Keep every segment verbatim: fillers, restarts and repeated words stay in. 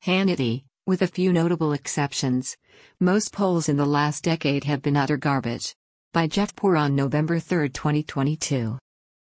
Hannity, with a few notable exceptions. Most polls in the last decade have been utter garbage. By Jeff Poor on November third, twenty twenty-two.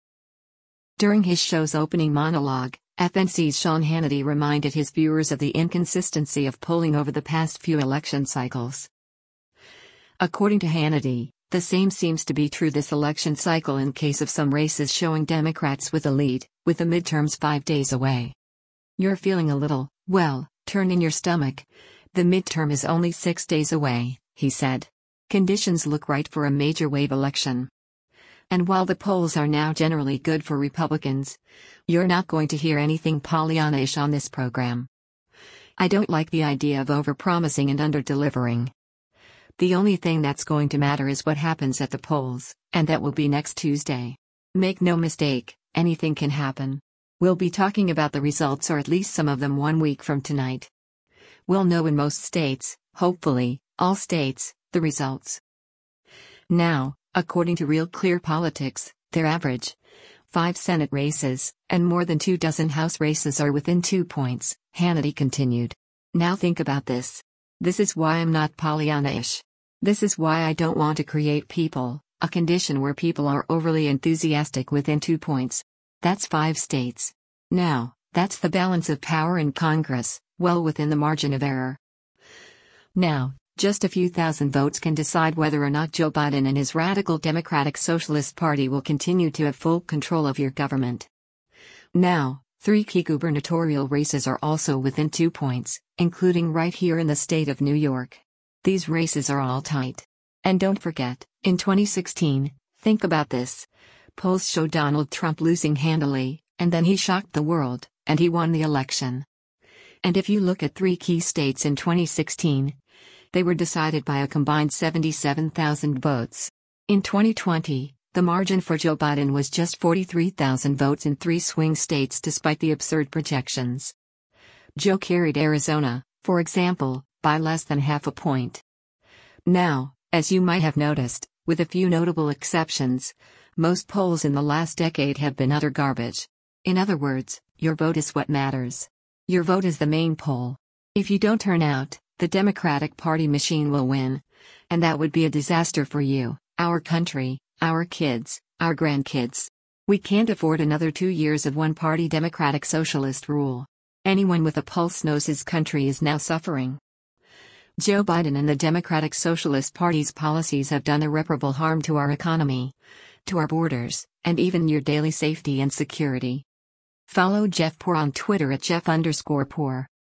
During his show's opening monologue, F N C's Sean Hannity reminded his viewers of the inconsistency of polling over the past few election cycles. According to Hannity, the same seems to be true this election cycle in case of some races showing Democrats with a lead, with the midterms five days away. You're feeling a little, well, turn in your stomach. The midterm is only six days away, he said. Conditions look right for a major wave election. And while the polls are now generally good for Republicans, you're not going to hear anything Pollyanna-ish on this program. I don't like the idea of overpromising and under-delivering. The only thing that's going to matter is what happens at the polls, and that will be next Tuesday. Make no mistake, anything can happen. We'll be talking about the results, or at least some of them, one week from tonight. We'll know in most states, hopefully, all states, the results. Now, according to Real Clear Politics, their average five Senate races, and more than two dozen House races are within two points, Hannity continued. Now think about this. This is why I'm not Pollyanna-ish. This is why I don't want to create people, a condition where people are overly enthusiastic within two points. That's five states. Now, that's the balance of power in Congress, well within the margin of error. Now, just a few thousand votes can decide whether or not Joe Biden and his radical Democratic Socialist Party will continue to have full control of your government. Now, three key gubernatorial races are also within two points, including right here in the state of New York. These races are all tight. And don't forget, in twenty sixteen, think about this. Polls show Donald Trump losing handily, and then he shocked the world, and he won the election. And if you look at three key states in twenty sixteen, they were decided by a combined seventy-seven thousand votes. In twenty twenty, the margin for Joe Biden was just forty-three thousand votes in three swing states despite the absurd projections. Joe carried Arizona, for example, by less than half a point. Now, as you might have noticed, with a few notable exceptions, most polls in the last decade have been utter garbage. In other words, your vote is what matters. Your vote is the main poll. If you don't turn out, the Democratic Party machine will win. And that would be a disaster for you, our country, our kids, our grandkids. We can't afford another two years of one-party Democratic Socialist rule. Anyone with a pulse knows his country is now suffering. Joe Biden and the Democratic Socialist Party's policies have done irreparable harm to our economy, to our borders, and even your daily safety and security. Follow Jeff Poor on Twitter at Jeff underscore Poor.